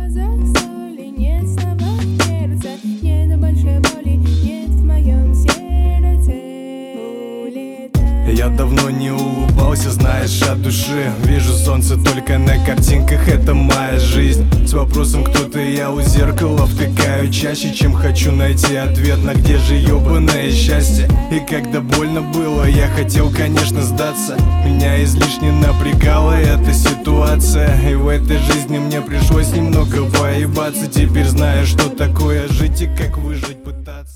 глазах соли, нет слова сердца, нет большой боли, нет в моем сердце. Улетай. Я давно не улыбался, знаешь, от души. Вижу солнце только на картинках, это моя жизнь. С вопросом, кто ты, я у зеркала втыкаю чаще, чем хочу найти ответ на где же ёбаное счастье. И когда больно было, я хотел, конечно, сдаться. Меня излишне напрягала эта ситуация, и в этой жизни мне пришлось немного поебаться. Теперь знаю, что такое жить и как выжить пытаться.